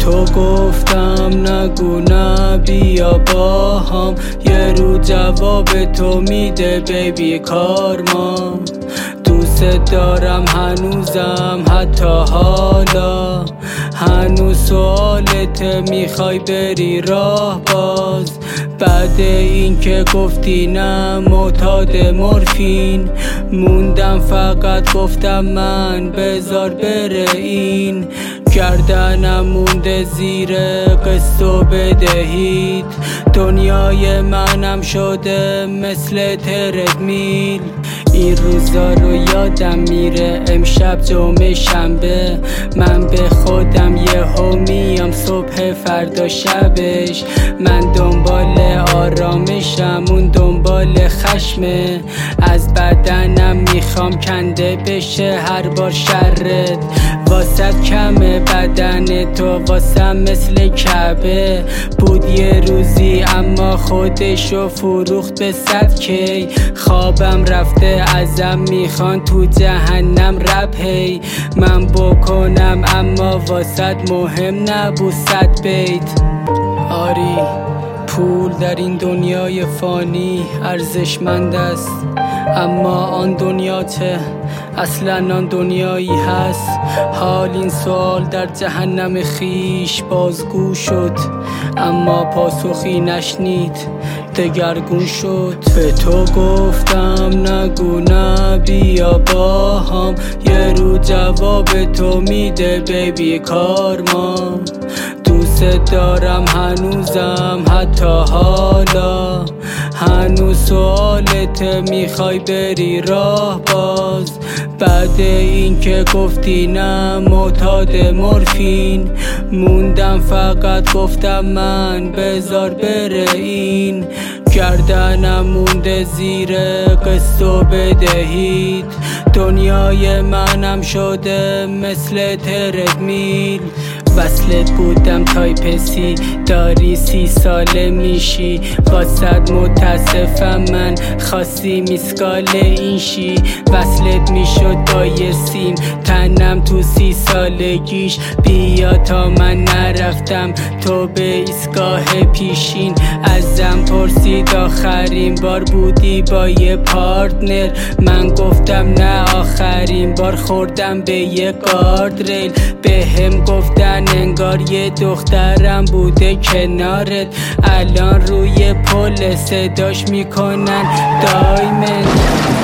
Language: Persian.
تو گفتم نگو نه بیا با هم، یه رو جواب تو میده بیبی کارما. دوست دارم هنوزم حتی حالا، هنوز سوالت میخوای بری راه باز. بعد این که گفتی نه معتاد مورفین، موندم فقط گفتم من بذار بره این. گردنم مونده زیر قسط و بدهید، دنیای منم شده مثل تردمیل. این روزا رو یادم میره، امشب جمعه شنبه، من به خودم یهو میام صبح فردا شبش. من دنبال آرامشم، اون دنبال خشمه. از بدنم میخوام کنده بشه هر بار شرت، واسد کمه بدن تو واسم مثل کعبه. بود یه روزی اما خودشو فروخت به 100 کی. خوابم رفته ازم میخوان تو جهنم رپ هی. من بکنم اما واسد مهم نبود 100 بیت. آری پول در این دنیای فانی ارزشمند است، اما آن دنیا چه؟ اصلا آن دنیایی هست؟ حال این سوال در جهنم خیش بازگو شد، اما پاسخی نشنید دگرگون شد. به تو گفتم نگو نه بیا با هم، یه رو جواب تو میده بیبی کارما. دوست دارم هنوزم حتی حالا، هنوز سوالت میخوای بری راه باز. بعد این که گفتی نه معتاد مورفین، موندم فقط گفتم من بذار بره این. گردنم مونده زیر قسط و بدهید، دنیای منم شده مثل تردمیل. وصلت بودم تایپ سی، داری 30 ساله میشی، واسد متاسفم من خواستی میسکال این شی. وصلت میشد با یه سیم، تنم تو 30 سالگیش. بیا تا من نرفتم تو به ایستگاه پیشین. ازم پرسید آخرین بار بودی با یه پارتنر، من گفتم نه آخرین بار خوردم به یه گارد ریل. بهم گفتن انگار یه دخترم بوده کنارت، الان روی پل صداش میکنن دایمن.